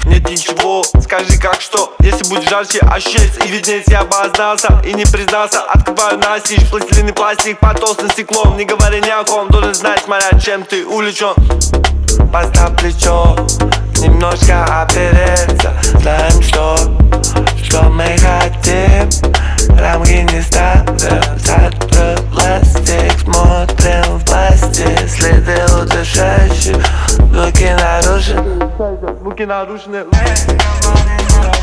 нет ничего. Скажи как что, если будет жарче ощущается и виднее, я обознался и не признался. Открываю настежь, пластилин и пластик под толстым стеклом. Не говоря ни о ком, должен знать, смотря чем ты увлечен. Поставь плечо, немножко опереться. Знаем, что мы хотим. Рамки не ставим, завтра пластик. Смотрим в пластик, следы удушающие. Звуки нарушены.